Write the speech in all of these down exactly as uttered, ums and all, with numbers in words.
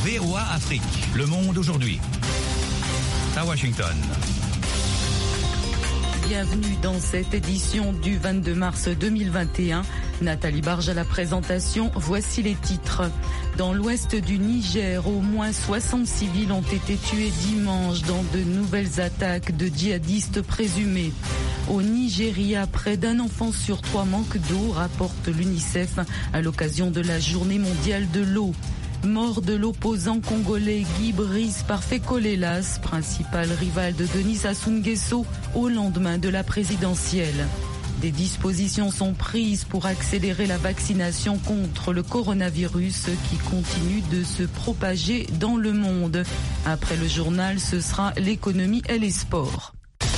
V O A Afrique, le monde aujourd'hui. À Washington. Bienvenue dans cette édition du vingt-deux mars deux mille vingt et un. Nathalie Barge à la présentation. Voici les titres. Dans l'ouest du Niger, au moins soixante civils ont été tués dimanche dans de nouvelles attaques de djihadistes présumés. Au Nigeria, près d'un enfant sur trois manque d'eau, rapporte l'UNICEF à l'occasion de la Journée mondiale de l'eau. Mort de l'opposant congolais Guy Brice par Fécolélas, principal rival de Denis Sassou Nguesso, au lendemain de la présidentielle. Des dispositions sont prises pour accélérer la vaccination contre le coronavirus qui continue de se propager dans le monde. Après le journal, ce sera l'économie et les sports.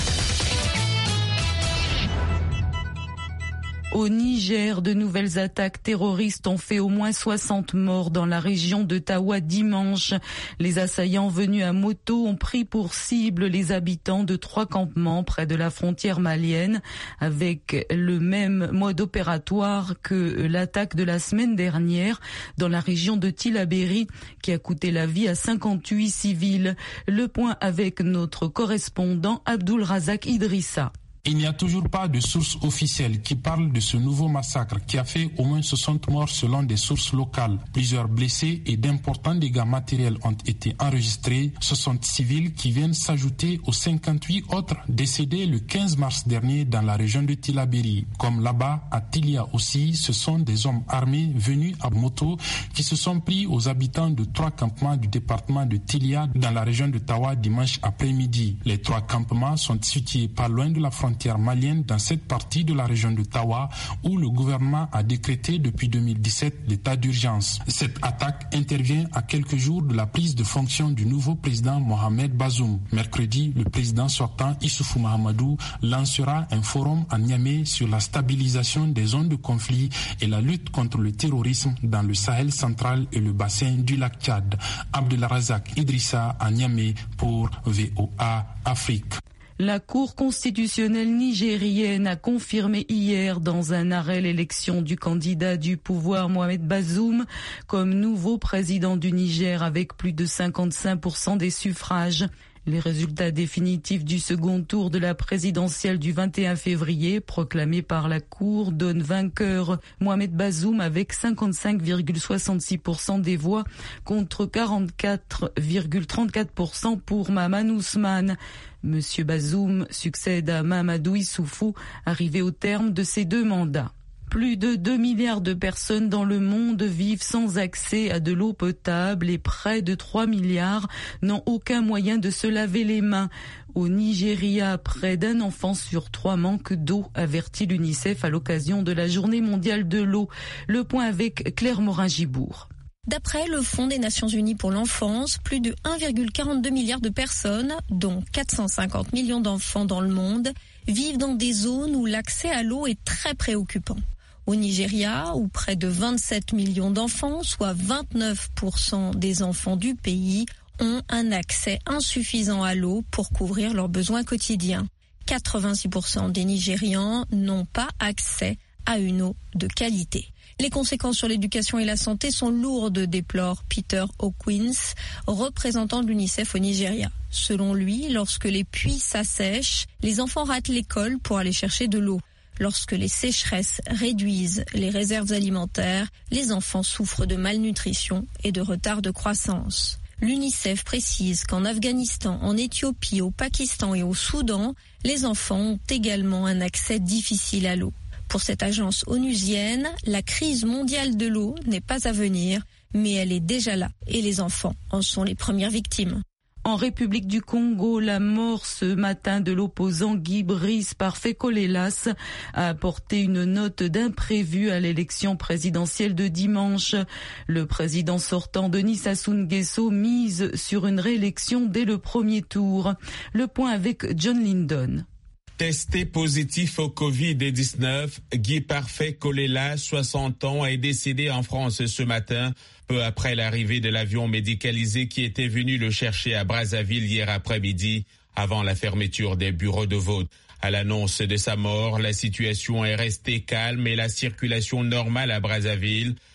Au Niger, de nouvelles attaques terroristes ont fait au moins soixante morts dans la région de Tawa dimanche. Les assaillants venus à moto ont pris pour cible les habitants de trois campements près de la frontière malienne, avec le même mode opératoire que l'attaque de la semaine dernière dans la région de Tillabéri, qui a coûté la vie à cinquante-huit civils. Le point avec notre correspondant Abdul Razak Idrissa. Il n'y a toujours pas de source officielle qui parle de ce nouveau massacre qui a fait au moins soixante morts selon des sources locales. Plusieurs blessés et d'importants dégâts matériels ont été enregistrés. soixante civils qui viennent s'ajouter aux cinquante-huit autres décédés le quinze mars dernier dans la région de Tillabéri. Comme là-bas, à Tilia aussi, ce sont des hommes armés venus à moto qui se sont pris aux habitants de trois campements du département de Tilia dans la région de Tawa dimanche après-midi. Les trois campements sont situés pas loin de la frontière malienne dans cette partie de la région de Tawa où le gouvernement a décrété depuis deux mille dix-sept l'état d'urgence. Cette attaque intervient à quelques jours de la prise de fonction du nouveau président Mohamed Bazoum. Mercredi, le président sortant Issoufou Mahamadou lancera un forum à Niamey sur la stabilisation des zones de conflit et la lutte contre le terrorisme dans le Sahel central et le bassin du lac Tchad. Abdelrazak Idrissa à Niamey pour V O A Afrique. La Cour constitutionnelle nigérienne a confirmé hier dans un arrêt l'élection du candidat du pouvoir Mohamed Bazoum comme nouveau président du Niger avec plus de cinquante-cinq pour cent des suffrages. Les résultats définitifs du second tour de la présidentielle du vingt et un février, proclamés par la Cour, donnent vainqueur Mohamed Bazoum avec cinquante-cinq virgule soixante-six pour cent des voix contre quarante-quatre virgule trente-quatre pour cent pour Maman Ousmane. Monsieur Bazoum succède à Mamadou Issoufou, arrivé au terme de ses deux mandats. Plus de deux milliards de personnes dans le monde vivent sans accès à de l'eau potable et près de trois milliards n'ont aucun moyen de se laver les mains. Au Nigeria, près d'un enfant sur trois manque d'eau, avertit l'UNICEF à l'occasion de la Journée mondiale de l'eau. Le point avec Claire Morin-Gibourg. D'après le Fonds des Nations Unies pour l'enfance, plus de un virgule quarante-deux milliard de personnes, dont quatre cent cinquante millions d'enfants dans le monde, vivent dans des zones où l'accès à l'eau est très préoccupant. Au Nigeria, où près de vingt-sept millions d'enfants, soit vingt-neuf pour cent des enfants du pays, ont un accès insuffisant à l'eau pour couvrir leurs besoins quotidiens. quatre-vingt-six pour cent des Nigérians n'ont pas accès à une eau de qualité. Les conséquences sur l'éducation et la santé sont lourdes, déplore Peter Hawkins, représentant de l'UNICEF au Nigeria. Selon lui, lorsque les puits s'assèchent, les enfants ratent l'école pour aller chercher de l'eau. Lorsque les sécheresses réduisent les réserves alimentaires, les enfants souffrent de malnutrition et de retard de croissance. L'UNICEF précise qu'en Afghanistan, en Éthiopie, au Pakistan et au Soudan, les enfants ont également un accès difficile à l'eau. Pour cette agence onusienne, la crise mondiale de l'eau n'est pas à venir, mais elle est déjà là et les enfants en sont les premières victimes. En République du Congo, la mort ce matin de l'opposant Guy Brice par Fécolélas a apporté une note d'imprévu à l'élection présidentielle de dimanche. Le président sortant Denis Sassou Nguesso mise sur une réélection dès le premier tour. Le point avec John Lyndon. Testé positif au covid dix-neuf, Guy Parfait Kolela, soixante ans, est décédé en France ce matin, peu après l'arrivée de l'avion médicalisé qui était venu le chercher à Brazzaville hier après-midi, avant la fermeture des bureaux de vote. À l'annonce de sa mort, la situation est restée calme et la circulation normale à Brazzaville.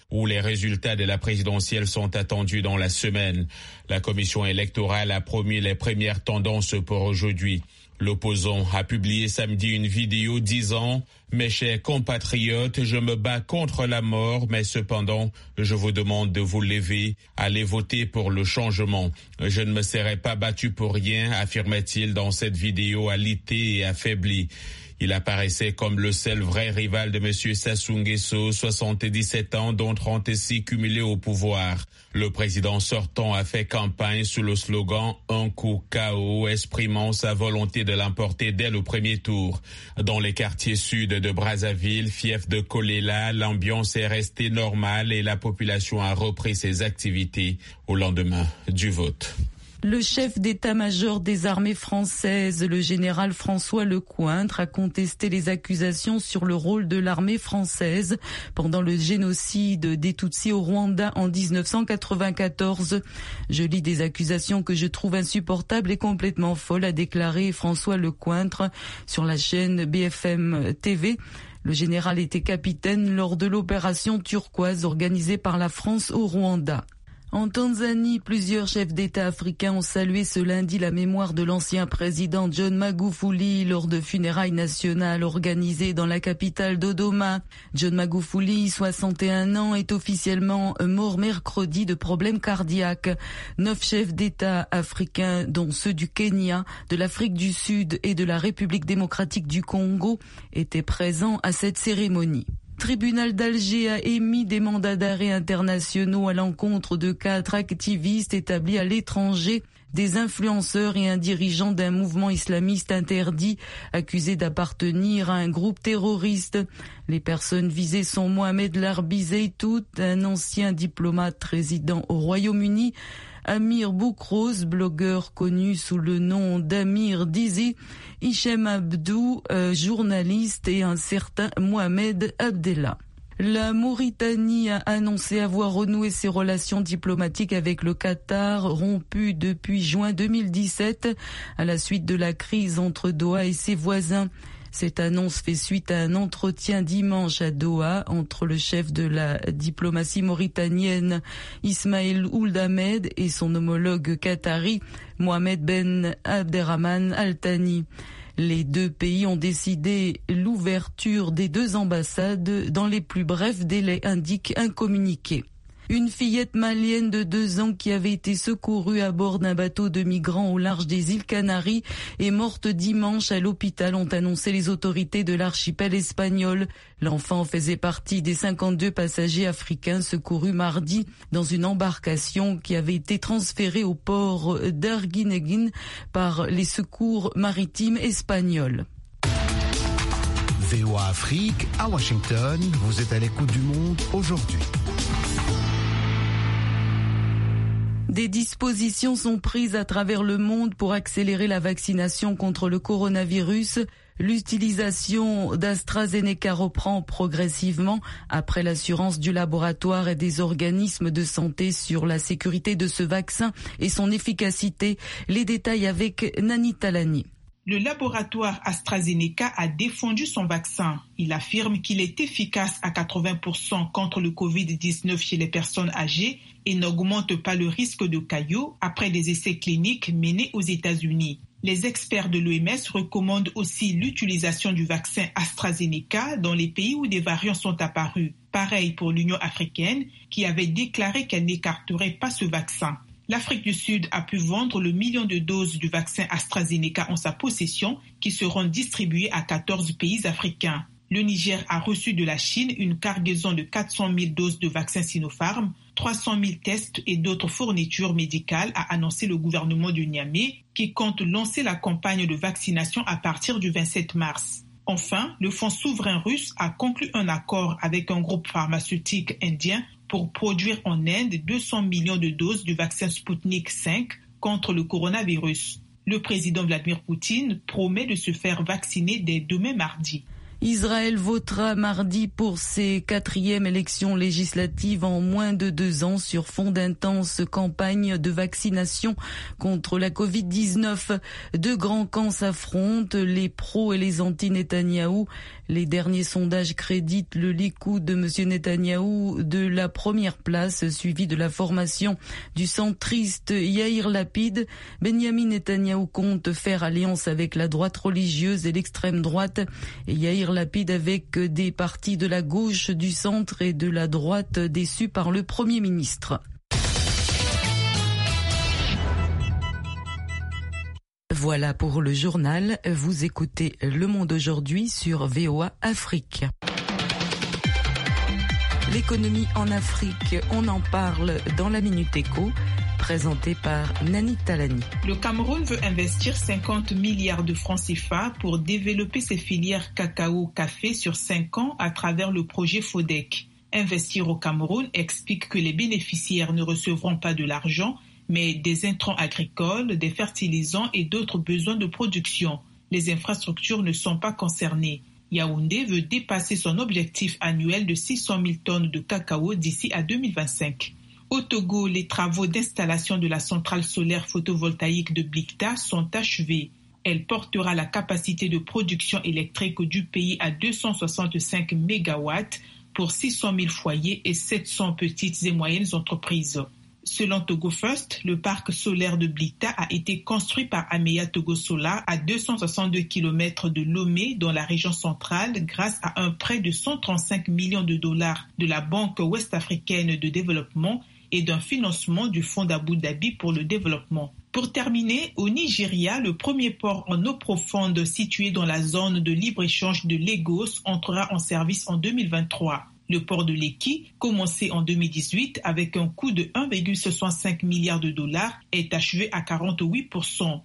où les résultats de la présidentielle sont attendus dans la semaine. La commission électorale a promis les premières tendances pour aujourd'hui. L'opposant a publié samedi une vidéo disant « Mes chers compatriotes, je me bats contre la mort, mais cependant, je vous demande de vous lever, allez voter pour le changement. Je ne me serai pas battu pour rien », affirmait-il dans cette vidéo alitée et affaiblie. Il apparaissait comme le seul vrai rival de M. Sassou Nguesso, soixante-dix-sept ans, dont trente-six cumulés au pouvoir. Le président sortant a fait campagne sous le slogan « Un coup K O », exprimant sa volonté de l'emporter dès le premier tour. Dans les quartiers sud de Brazzaville, fief de Kolela, l'ambiance est restée normale et la population a repris ses activités au lendemain du vote. Le chef d'état-major des armées françaises, le général François Lecointre, a contesté les accusations sur le rôle de l'armée française pendant le génocide des Tutsis au Rwanda en dix-neuf cent quatre-vingt-quatorze. Je lis des accusations que je trouve insupportables et complètement folles, a déclaré François Lecointre sur la chaîne B F M T V. Le général était capitaine lors de l'opération turquoise organisée par la France au Rwanda. En Tanzanie, plusieurs chefs d'État africains ont salué ce lundi la mémoire de l'ancien président John Magufuli lors de funérailles nationales organisées dans la capitale Dodoma. John Magufuli, soixante et un ans, est officiellement mort mercredi de problèmes cardiaques. Neuf chefs d'État africains, dont ceux du Kenya, de l'Afrique du Sud et de la République démocratique du Congo, étaient présents à cette cérémonie. Le tribunal d'Alger a émis des mandats d'arrêt internationaux à l'encontre de quatre activistes établis à l'étranger, des influenceurs et un dirigeant d'un mouvement islamiste interdit, accusés d'appartenir à un groupe terroriste. Les personnes visées sont Mohamed Larbi Zeytout, un ancien diplomate résident au Royaume-Uni, Amir Boukrouz, blogueur connu sous le nom d'Amir Dizi, Hichem Abdou, euh, journaliste, et un certain Mohamed Abdellah. La Mauritanie a annoncé avoir renoué ses relations diplomatiques avec le Qatar, rompues depuis juin deux mille dix-sept, à la suite de la crise entre Doha et ses voisins. Cette annonce fait suite à un entretien dimanche à Doha entre le chef de la diplomatie mauritanienne Ismaël Ould Ahmed et son homologue qatari Mohamed Ben Abderrahmane Al Thani. Les deux pays ont décidé l'ouverture des deux ambassades dans les plus brefs délais, indique un communiqué. Une fillette malienne de deux ans qui avait été secourue à bord d'un bateau de migrants au large des îles Canaries est morte dimanche à l'hôpital, ont annoncé les autorités de l'archipel espagnol. L'enfant faisait partie des cinquante-deux passagers africains secourus mardi dans une embarcation qui avait été transférée au port d'Arguineguín par les secours maritimes espagnols. V O A Afrique à Washington, vous êtes à l'écoute du monde aujourd'hui. Des dispositions sont prises à travers le monde pour accélérer la vaccination contre le coronavirus. L'utilisation d'AstraZeneca reprend progressivement après l'assurance du laboratoire et des organismes de santé sur la sécurité de ce vaccin et son efficacité. Les détails avec Nani Talani. Le laboratoire AstraZeneca a défendu son vaccin. Il affirme qu'il est efficace à quatre-vingts pour cent contre le covid dix-neuf chez les personnes âgées et n'augmente pas le risque de caillots après des essais cliniques menés aux États-Unis. Les experts de l'O M S recommandent aussi l'utilisation du vaccin AstraZeneca dans les pays où des variants sont apparus. Pareil pour l'Union africaine qui avait déclaré qu'elle n'écarterait pas ce vaccin. L'Afrique du Sud a pu vendre le million de doses du vaccin AstraZeneca en sa possession qui seront distribuées à quatorze pays africains. Le Niger a reçu de la Chine une cargaison de quatre cent mille doses de vaccin Sinopharm, trois cent mille tests et d'autres fournitures médicales, a annoncé le gouvernement de Niamey qui compte lancer la campagne de vaccination à partir du vingt-sept mars. Enfin, le Fonds souverain russe a conclu un accord avec un groupe pharmaceutique indien pour produire en Inde deux cents millions de doses du vaccin Sputnik cinq contre le coronavirus. Le président Vladimir Poutine promet de se faire vacciner dès demain mardi. Israël votera mardi pour ses quatrièmes élections législatives en moins de deux ans sur fond d'intense campagne de vaccination contre la covid dix-neuf. Deux grands camps s'affrontent, les pros et les anti-Netanyahou. Les derniers sondages créditent le Likoud de M. Netanyahou de la première place, suivi de la formation du centriste Yair Lapid. Benjamin Netanyahou compte faire alliance avec la droite religieuse et l'extrême droite, et Yair Lapid avec des partis de la gauche, du centre et de la droite déçus par le Premier ministre. Voilà pour le journal. Vous écoutez Le Monde aujourd'hui sur V O A Afrique. L'économie en Afrique, on en parle dans la Minute Éco, présentée par Nani Talani. Le Cameroun veut investir cinquante milliards de francs C F A pour développer ses filières cacao-café sur cinq ans à travers le projet FODEC. Investir au Cameroun explique que les bénéficiaires ne recevront pas de l'argent, mais des intrants agricoles, des fertilisants et d'autres besoins de production. Les infrastructures ne sont pas concernées. Yaoundé veut dépasser son objectif annuel de six cent mille tonnes de cacao d'ici à deux mille vingt-cinq. Au Togo, les travaux d'installation de la centrale solaire photovoltaïque de Blikta sont achevés. Elle portera la capacité de production électrique du pays à deux cent soixante-cinq mégawatts pour six cent mille foyers et sept cents petites et moyennes entreprises. Selon Togo First, le parc solaire de Blikta a été construit par Ameya Togo Solar à deux cent soixante-deux kilomètres de Lomé, dans la région centrale, grâce à un prêt de cent trente-cinq millions de dollars de la Banque ouest-africaine de développement et d'un financement du Fonds d'Abu Dhabi pour le développement. Pour terminer, au Nigeria, le premier port en eau profonde situé dans la zone de libre-échange de Lagos entrera en service en deux mille vingt-trois. Le port de Lekki, commencé en deux mille dix-huit avec un coût de un virgule soixante-cinq milliard de dollars, est achevé à quarante-huit pour cent.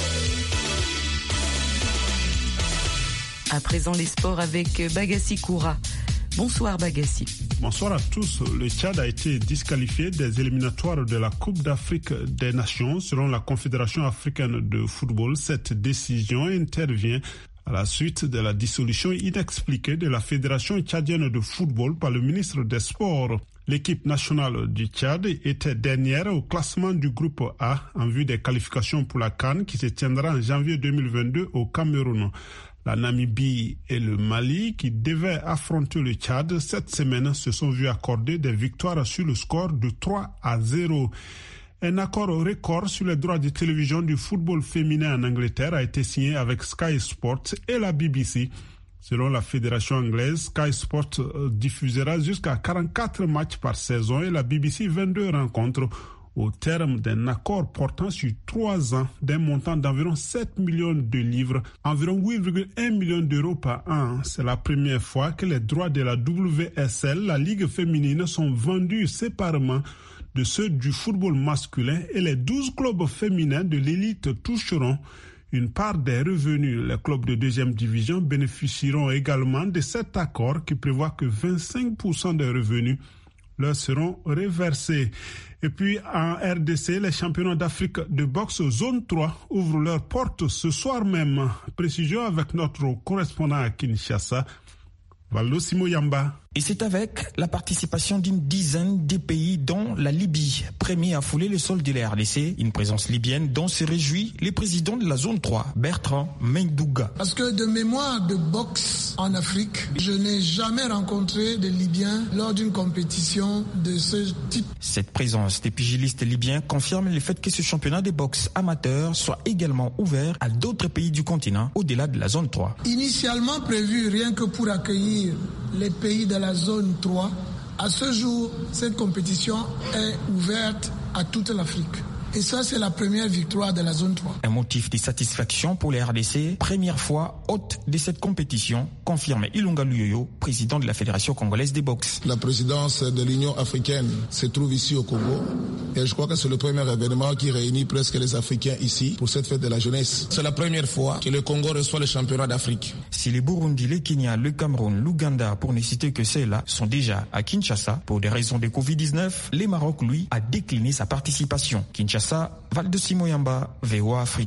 À présent, les sports avec Bagassi Koura. Bonsoir Bagassi. Bonsoir à tous. Le Tchad a été disqualifié des éliminatoires de la Coupe d'Afrique des Nations selon la Confédération africaine de football. Cette décision intervient à la suite de la dissolution inexpliquée de la Fédération tchadienne de football par le ministre des Sports. L'équipe nationale du Tchad était dernière au classement du groupe A en vue des qualifications pour la CAN qui se tiendra en janvier deux mille vingt-deux au Cameroun. La Namibie et le Mali, qui devaient affronter le Tchad cette semaine, se sont vus accorder des victoires sur le score de trois à zéro. Un accord record sur les droits de télévision du football féminin en Angleterre a été signé avec Sky Sports et la B B C. Selon la fédération anglaise, Sky Sports diffusera jusqu'à quarante-quatre matchs par saison et la B B C vingt-deux rencontres au terme d'un accord portant sur trois ans d'un montant d'environ sept millions de livres, environ huit virgule un millions d'euros par an. C'est la première fois que les droits de la W S L, la Ligue féminine, sont vendus séparément de ceux du football masculin et les douze clubs féminins de l'élite toucheront une part des revenus. Les clubs de deuxième division bénéficieront également de cet accord qui prévoit que vingt-cinq pour cent des revenus leur seront reversés. Et puis en R D C, les championnats d'Afrique de boxe zone trois ouvrent leurs portes ce soir même. Précision avec notre correspondant à Kinshasa, Valdo Simoyamba. Et c'est avec la participation d'une dizaine de pays, dont la Libye, premier à fouler le sol de la R D C, une présence libyenne dont se réjouit le président de la zone trois, Bertrand Mendouga. Parce que de mémoire de boxe en Afrique, je n'ai jamais rencontré de Libyens lors d'une compétition de ce type. Cette présence des pugilistes libyens confirme le fait que ce championnat de boxe amateur soit également ouvert à d'autres pays du continent au-delà de la zone trois. Initialement prévu rien que pour accueillir les pays de la zone trois, à ce jour, cette compétition est ouverte à toute l'Afrique. Et ça, c'est la première victoire de la zone trois. Un motif de satisfaction pour les R D C, première fois hôte de cette compétition, confirme Ilunga Luyoyo, président de la Fédération congolaise de boxe. La présidence de l'Union africaine se trouve ici au Congo. Et je crois que c'est le premier événement qui réunit presque les Africains ici pour cette fête de la jeunesse. C'est la première fois que le Congo reçoit le championnat d'Afrique. Si les Burundi, le Kenya, le Cameroun, l'Ouganda, pour ne citer que ceux-là, sont déjà à Kinshasa pour des raisons de covid dix-neuf, le Maroc, lui, a décliné sa participation. Kinshasa, Valdo Simoyamba, V O A Afrique.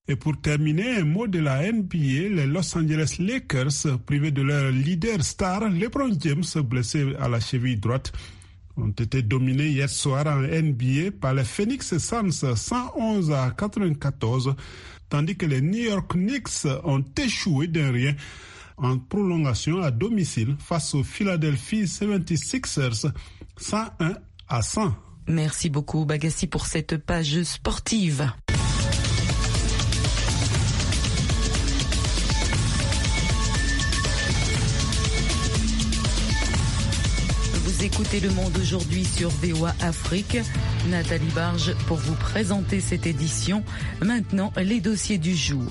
Et pour terminer, un mot de la N B A, les Los Angeles Lakers, privés de leur leader star, LeBron James, blessé à la cheville droite, ont été dominés hier soir en N B A par les Phoenix Suns cent onze à quatre-vingt-quatorze, tandis que les New York Knicks ont échoué d'un rien en prolongation à domicile face aux Philadelphia soixante-sixers cent un à cent. Merci beaucoup Bagassi pour cette page sportive. Vous écoutez Le Monde aujourd'hui sur V O A Afrique. Nathalie Barge pour vous présenter cette édition. Maintenant, les dossiers du jour.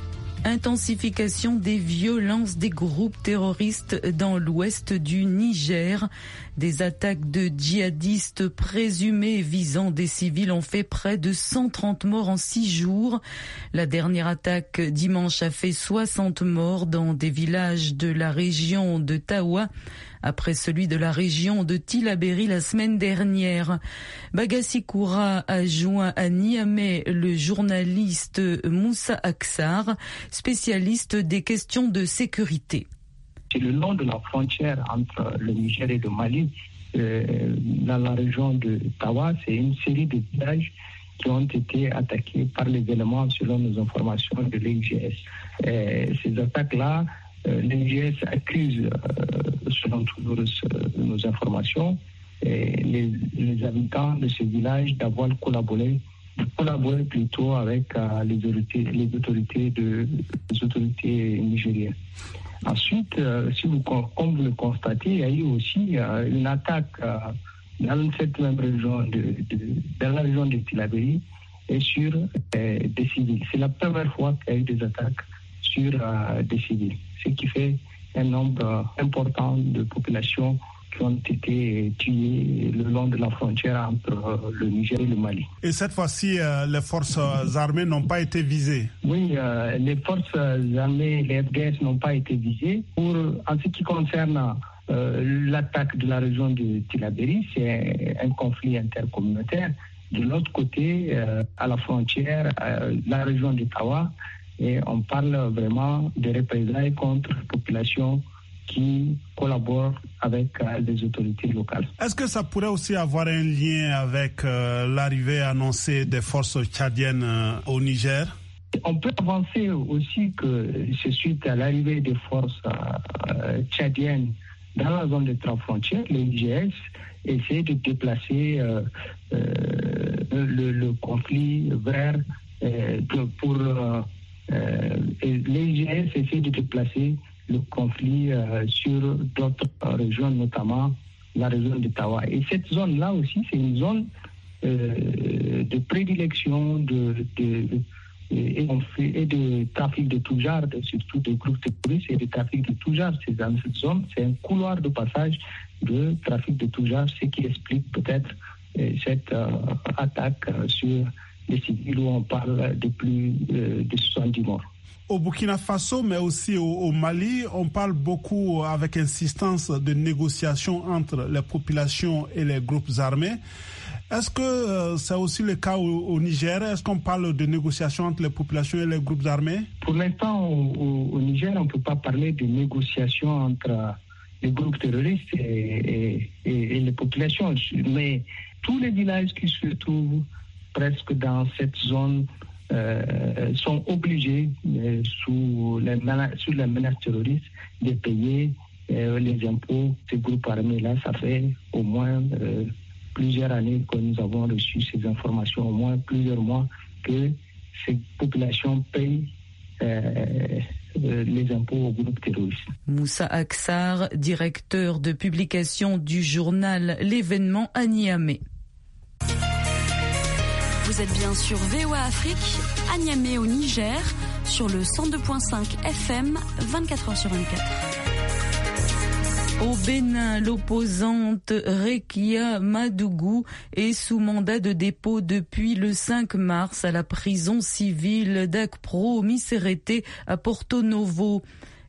Intensification des violences des groupes terroristes dans l'ouest du Niger. Des attaques de djihadistes présumés visant des civils ont fait près de cent trente morts en six jours. La dernière attaque dimanche a fait soixante morts dans des villages de la région de Tawa, après celui de la région de Tillabéri la semaine dernière. Bagassi Koura a joint à Niamey le journaliste Moussa Aksar, spécialiste des questions de sécurité. C'est le long de la frontière entre le Niger et le Mali, euh, dans la région de Tawa, c'est une série de villages qui ont été attaqués par les éléments selon nos informations de l'I G S. Euh, ces attaques-là, euh, l'I G S accuse, euh, selon toujours nos informations, et les, les habitants de ces villages d'avoir collaboré, de collaborer plutôt avec euh, les autorités, les autorités, de, les autorités nigériennes. Ensuite, euh, si vous, comme vous le constatez, il y a eu aussi euh, une attaque euh, dans cette même région, de, de, dans la région de Tillabéri et sur euh, des civils. C'est la première fois qu'il y a eu des attaques sur euh, des civils, ce qui fait un nombre euh, important de populations qui ont été tués le long de la frontière entre euh, le Niger et le Mali. Et cette fois-ci, euh, les forces armées n'ont pas été visées? Oui, euh, les forces armées, les F D S n'ont pas été visées. Pour, en ce qui concerne euh, l'attaque de la région de Tillabéri, c'est un conflit intercommunautaire. De l'autre côté, euh, à la frontière, euh, la région de Tawa, et on parle vraiment de représailles contre la population qui collaborent avec euh, les autorités locales. Est-ce que ça pourrait aussi avoir un lien avec euh, l'arrivée annoncée des forces tchadiennes euh, au Niger? On peut avancer aussi que c'est suite à l'arrivée des forces euh, tchadiennes dans la zone de trois frontières, l'I G S essaie de déplacer euh, euh, le, le conflit vers euh, pour euh, euh, l'I G S essaie de déplacer le conflit euh, sur d'autres euh, régions, notamment la région de Tawa. Et cette zone-là aussi, c'est une zone euh, de prédilection de, de, de, et, et de trafic de tout genre, surtout des groupes terroristes et de trafic de tout genre. C'est dans cette zone, c'est un couloir de passage de trafic de tout genre, ce qui explique peut-être euh, cette euh, attaque euh, sur les civils où on parle de plus euh, de soixante-dix morts. Au Burkina Faso, mais aussi au, au Mali, on parle beaucoup avec insistance de négociations entre les populations et les groupes armés. Est-ce que euh, c'est aussi le cas au, au Niger? Est-ce qu'on parle de négociations entre les populations et les groupes armés? Pour l'instant, au, au, au Niger, on ne peut pas parler de négociations entre les groupes terroristes et, et, et, et les populations. Mais tous les villages qui se trouvent presque dans cette zone Euh, sont obligés, euh, sous, les mena- sous les menaces terroristes, de payer euh, les impôts. Ces groupes armés-là, ça fait au moins euh, plusieurs années que nous avons reçu ces informations, au moins plusieurs mois, que ces populations payent euh, euh, les impôts aux groupes terroristes. Moussa Aksar, directeur de publication du journal L'événement à Niamey. Vous êtes bien sur V O A Afrique, à Niamey au Niger, sur le cent deux virgule cinq F M, vingt-quatre heures sur vingt-quatre. Au Bénin, l'opposante Rekia Madougou est sous mandat de dépôt depuis le cinq mars à la prison civile d'Akpro Miserete à Porto Novo.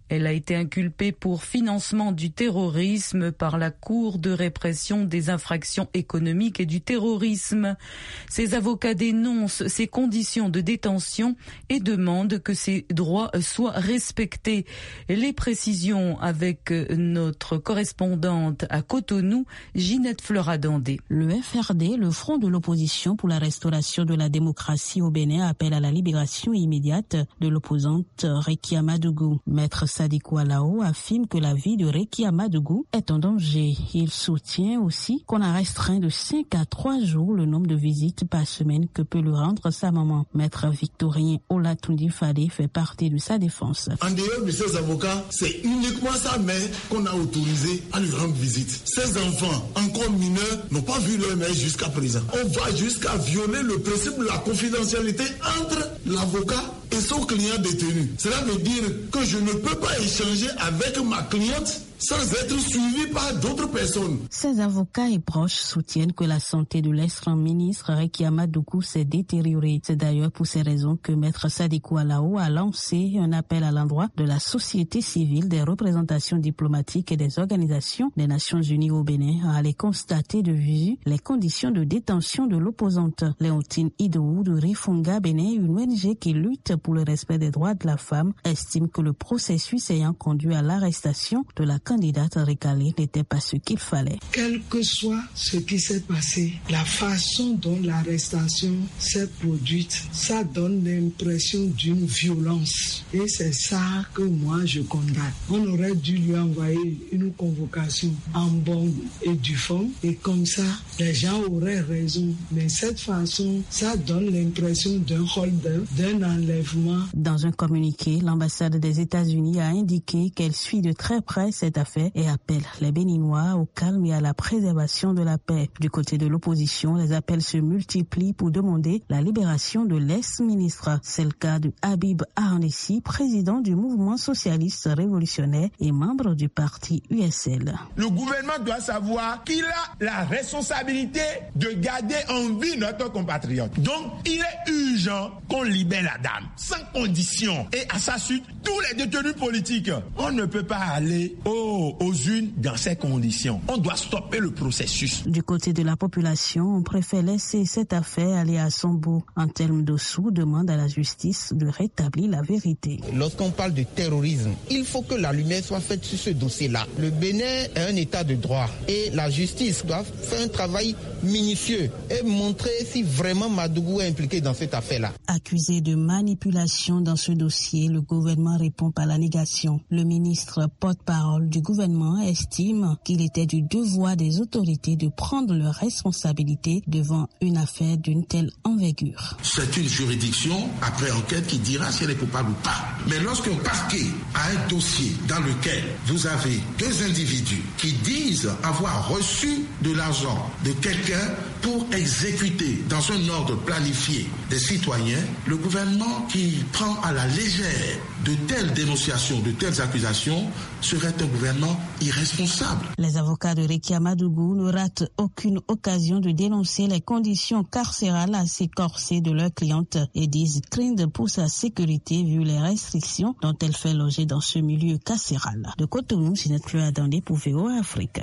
Elle a été inculpée pour financement du terrorisme par la Cour de répression des infractions économiques et du terrorisme. Ses avocats dénoncent ces conditions de détention et demandent que ses droits soient respectés. Les précisions avec notre correspondante à Cotonou, Ginette Fleuradandé. Le F R D, le Front de l'opposition pour la restauration de la démocratie au Bénin, appelle à la libération immédiate de l'opposante Rekia Madougou. Maître Sadikou Alao affirme que la vie de Rekia Madougou est en danger. Il soutient aussi qu'on a restreint de cinq à trois jours le nombre de visites par semaine que peut lui rendre sa maman. Maître Victorien Olatundi Fadé fait partie de sa défense. En dehors de ses avocats, c'est uniquement sa mère qu'on a autorisé à lui rendre visite. Ses enfants, encore mineurs, n'ont pas vu leur mère jusqu'à présent. On va jusqu'à violer le principe de la confidentialité entre l'avocat et son client détenu. Cela veut dire que je ne peux pas échanger avec ma cliente sans être suivi par d'autres personnes. Ses avocats et proches soutiennent que la santé de l'ex-ministre Rekia Madougou s'est détériorée. C'est d'ailleurs pour ces raisons que Maître Sadikou Alao a lancé un appel à l'endroit de la société civile, des représentations diplomatiques et des organisations des Nations Unies au Bénin à aller constater de visu les conditions de détention de l'opposante. Léontine Idou de Rifonga Bénin, une O N G qui lutte pour le respect des droits de la femme, estime que le processus ayant conduit à l'arrestation de la candidate recalée n'était pas ce qu'il fallait. Quel que soit ce qui s'est passé, la façon dont l'arrestation s'est produite, ça donne l'impression d'une violence. Et c'est ça que moi je condamne. On aurait dû lui envoyer une convocation en bonne et due forme, et comme ça, les gens auraient raison. Mais cette façon, ça donne l'impression d'un hold-up, d'un enlèvement. Dans un communiqué, l'ambassade des États-Unis a indiqué qu'elle suit de très près cette affaire et appelle les Béninois au calme et à la préservation de la paix. Du côté de l'opposition, les appels se multiplient pour demander la libération de l'ex-ministre. C'est le cas de Habib Ahnessi, président du mouvement socialiste révolutionnaire et membre du parti U S L. Le gouvernement doit savoir qu'il a la responsabilité de garder en vie notre compatriote. Donc, il est urgent qu'on libère la dame, sans condition. Et à sa suite, tous les détenus politiques. On ne peut pas aller au, aux urnes dans ces conditions. On doit stopper le processus. Du côté de la population, on préfère laisser cette affaire aller à son bout. En termes de sous, demande à la justice de rétablir la vérité. Lorsqu'on parle de terrorisme, il faut que la lumière soit faite sur ce dossier-là. Le Bénin est un état de droit et la justice doit faire un travail minutieux et montrer si vraiment Madougou est impliqué dans cette affaire-là. Accusé de manipulation dans ce dossier, le gouvernement répond par la négation. Le ministre porte-parole du gouvernement estime qu'il était du devoir des autorités de prendre leurs responsabilités devant une affaire d'une telle envergure. C'est une juridiction, après enquête, qui dira si elle est coupable ou pas. Mais lorsqu'un parquet a un dossier dans lequel vous avez deux individus qui disent avoir reçu de l'argent de quelqu'un pour exécuter dans un ordre planifié des citoyens, le gouvernement qui prend à la légère de telles dénonciations, de telles accusations, serait un gouvernement irresponsable. Les avocats de Rekia Madougou ne ratent aucune occasion de dénoncer les conditions carcérales assez corsées de leurs clientes et disent craindre pour sa sécurité vu les restrictions dont elle fait loger dans ce milieu carcéral. De Cotonou, Ginette Fleuradandé pour V O A Afrique.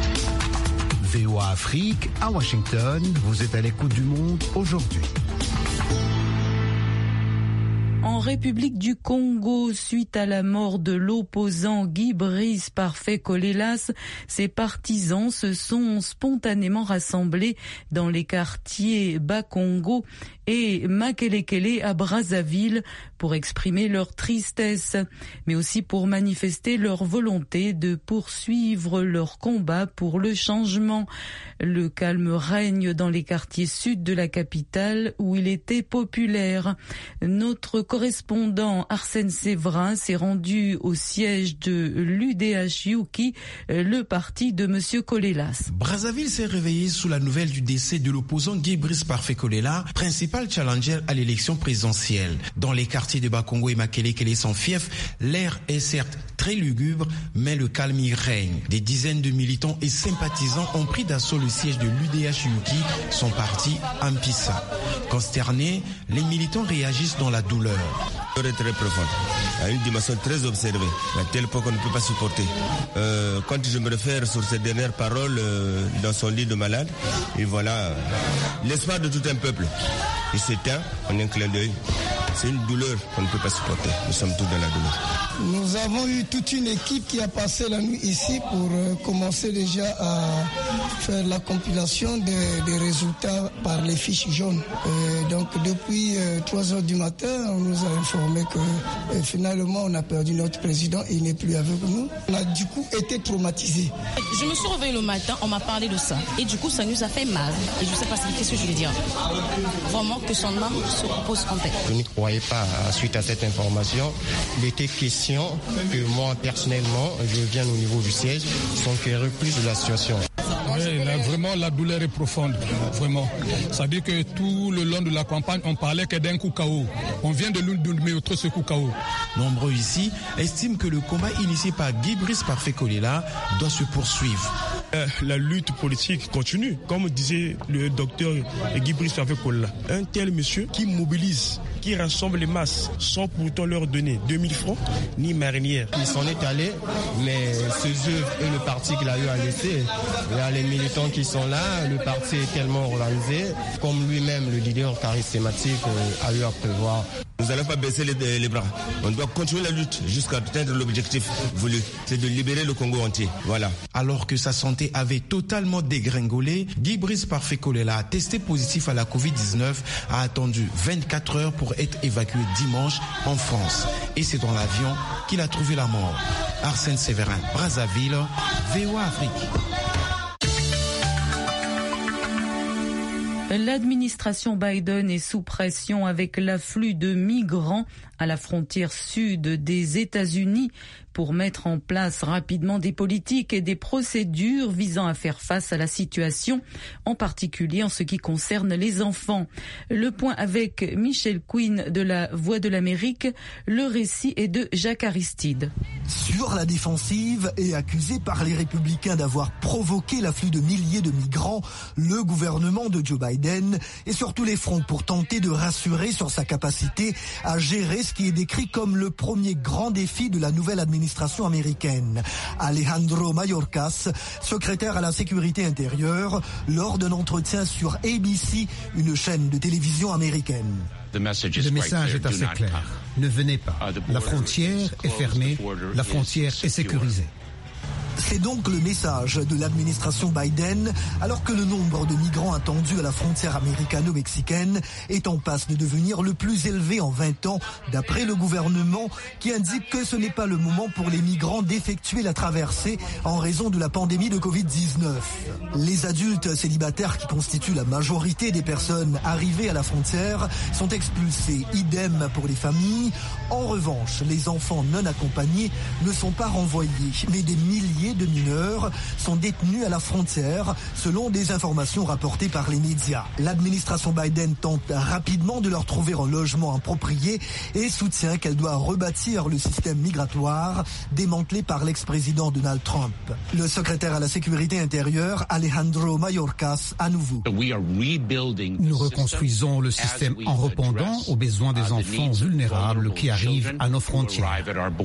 V O A Afrique, à Washington, vous êtes à l'écoute du monde aujourd'hui. En République du Congo, suite à la mort de l'opposant Guy Brice Parfait Colélas, ses partisans se sont spontanément rassemblés dans les quartiers Bakongo et Makelekele à Brazzaville pour exprimer leur tristesse, mais aussi pour manifester leur volonté de poursuivre leur combat pour le changement. Le calme règne dans les quartiers sud de la capitale où il était populaire. Notre correspondant Arsène Séverin s'est rendu au siège de l'U D H U K I, le parti de M. Colélas. Brazzaville s'est réveillé sous la nouvelle du décès de l'opposant Guy Brice Parfait Colélas, principal challenger à l'élection présidentielle. Dans les quartiers de Bakongo et Makelekele sans fief, l'air est certes très lugubre, mais le calme y règne. Des dizaines de militants et sympathisants ont pris d'assaut le siège de l'U D H U K I, son parti Ampissa. Consternés, les militants réagissent dans la douleur. Très très profond. à une dimension très observée, à tel point qu'on ne peut pas supporter. Euh, quand je me réfère sur ces dernières paroles euh, dans son lit de malade, et voilà, euh, l'espoir de tout un peuple, il s'éteint en un clin d'œil. C'est une douleur qu'on ne peut pas supporter. Nous sommes tous dans la douleur. Nous avons eu toute une équipe qui a passé la nuit ici pour euh, commencer déjà à faire la compilation des, des résultats par les fiches jaunes. Et donc depuis euh, trois heures du matin, on nous a informé que euh, finalement on a perdu notre président et il n'est plus avec nous. On a du coup été traumatisés. Je me suis réveillée le matin, on m'a parlé de ça. Et du coup ça nous a fait mal. Et je ne sais pas qu'est-ce que je vais dire. Vraiment que son âme se repose en paix. Je n'y croyais pas suite à cette information. Il était question que moi personnellement, je viens au niveau du siège, s'enquérir plus de la situation. Oui, là, vraiment la douleur est profonde, vraiment. Ça veut dire que tout le long de la campagne, on parlait que d'un coup K O. On vient de l'une de mes autres ce coup K O. Nombreux ici estiment que le combat initié par Guy Brice Parfait Kolela doit se poursuivre. Euh, la lutte politique continue, comme disait le docteur Guy Brice Parfait Kolela. Un tel monsieur qui mobilise, qui rassemble les masses sans pourtant leur donner deux mille francs ni marinière. Il s'en est allé, mais ce jeu et le parti qu'il a eu à laisser, il y a les militants qui sont là, le parti est tellement organisé, comme lui-même, le leader charismatique, a eu à prévoir. Nous n'allons pas baisser les, les bras. On doit continuer la lutte jusqu'à atteindre l'objectif voulu. C'est de libérer le Congo entier. Voilà. Alors que sa santé avait totalement dégringolé, Guy Brice Parfait Kolela, testé positif à la covid dix-neuf, a attendu vingt-quatre heures pour être évacué dimanche en France. Et c'est dans l'avion qu'il a trouvé la mort. Arsène Séverin, Brazzaville, V O A Afrique. L'administration Biden est sous pression avec l'afflux de migrants à la frontière sud des États-Unis pour mettre en place rapidement des politiques et des procédures visant à faire face à la situation, en particulier en ce qui concerne les enfants. Le point avec Michel Quinn de la Voix de l'Amérique. Le récit est de Jacques Aristide. Sur la défensive et accusé par les républicains d'avoir provoqué l'afflux de milliers de migrants, le gouvernement de Joe Biden est sur tous les fronts pour tenter de rassurer sur sa capacité à gérer ce qui est décrit comme le premier grand défi de la nouvelle administration américaine. Alejandro Mayorkas, secrétaire à la sécurité intérieure, lors d'un entretien sur A B C, une chaîne de télévision américaine. Le message est assez clair. Ne venez pas. La frontière est fermée, la frontière est sécurisée. C'est donc le message de l'administration Biden, alors que le nombre de migrants attendus à la frontière américano-mexicaine est en passe de devenir le plus élevé en vingt ans, d'après le gouvernement, qui indique que ce n'est pas le moment pour les migrants d'effectuer la traversée en raison de la pandémie de covid dix-neuf. Les adultes célibataires, qui constituent la majorité des personnes arrivées à la frontière, sont expulsés. Idem pour les familles. En revanche, les enfants non accompagnés ne sont pas renvoyés, mais des milliers de mineurs sont détenus à la frontière, selon des informations rapportées par les médias. L'administration Biden tente rapidement de leur trouver un logement approprié et soutient qu'elle doit rebâtir le système migratoire démantelé par l'ex-président Donald Trump. Le secrétaire à la sécurité intérieure, Alejandro Mayorkas, à nouveau. Nous reconstruisons le système en répondant aux besoins des enfants vulnérables qui arrivent à nos frontières.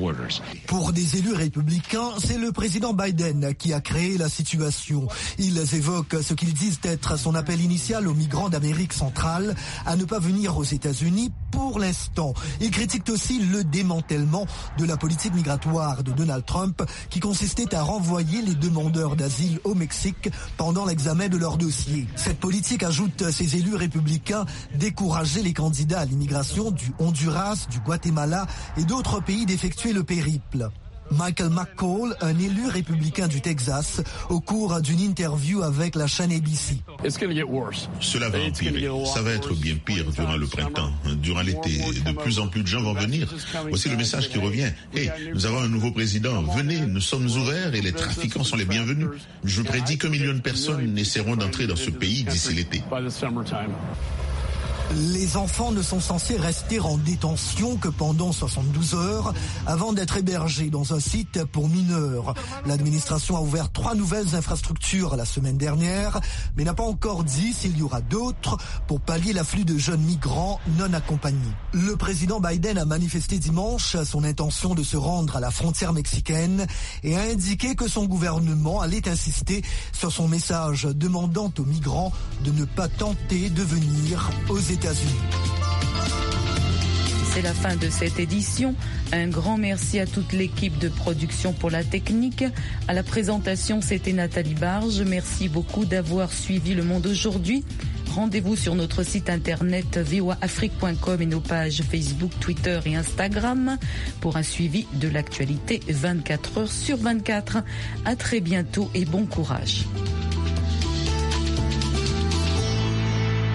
Pour des élus républicains, c'est le président Biden qui a créé la situation. Ils évoquent ce qu'ils disent être son appel initial aux migrants d'Amérique centrale à ne pas venir aux États-Unis pour l'instant. Ils critiquent aussi le démantèlement de la politique migratoire de Donald Trump qui consistait à renvoyer les demandeurs d'asile au Mexique pendant l'examen de leur dossier. Cette politique, ajoute ces élus républicains, décourageait les candidats à l'immigration du Honduras, du Guatemala et d'autres pays d'effectuer le périple. Michael McCall, un élu républicain du Texas, au cours d'une interview avec la chaîne A B C. Cela va empirer. Ça va être bien pire durant le printemps, durant l'été. De plus en plus de gens vont venir. Voici le message qui revient. Hey, nous avons un nouveau président. Venez, nous sommes ouverts et les trafiquants sont les bienvenus. Je prédis qu'un million de personnes essaieront d'entrer dans ce pays d'ici l'été. Les enfants ne sont censés rester en détention que pendant soixante-douze heures avant d'être hébergés dans un site pour mineurs. L'administration a ouvert trois nouvelles infrastructures la semaine dernière, mais n'a pas encore dit s'il y aura d'autres pour pallier l'afflux de jeunes migrants non accompagnés. Le président Biden a manifesté dimanche son intention de se rendre à la frontière mexicaine et a indiqué que son gouvernement allait insister sur son message demandant aux migrants de ne pas tenter de venir aux États-Unis. C'est la fin de cette édition. Un grand merci à toute l'équipe de production pour la technique. À la présentation, c'était Nathalie Barge. Merci beaucoup d'avoir suivi Le Monde aujourd'hui. Rendez-vous sur notre site internet v o a afrique point com et nos pages Facebook, Twitter et Instagram pour un suivi de l'actualité vingt-quatre heures sur vingt-quatre. À très bientôt et bon courage.